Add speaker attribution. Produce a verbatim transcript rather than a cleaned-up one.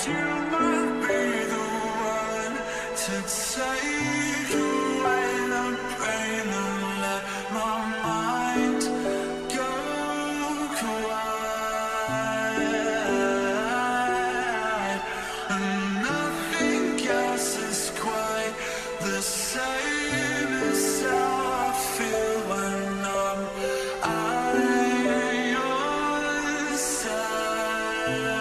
Speaker 1: You might be the one to take away the pain and let my mind go quiet. And nothing else is quite the same as how I feel when I'm at your side.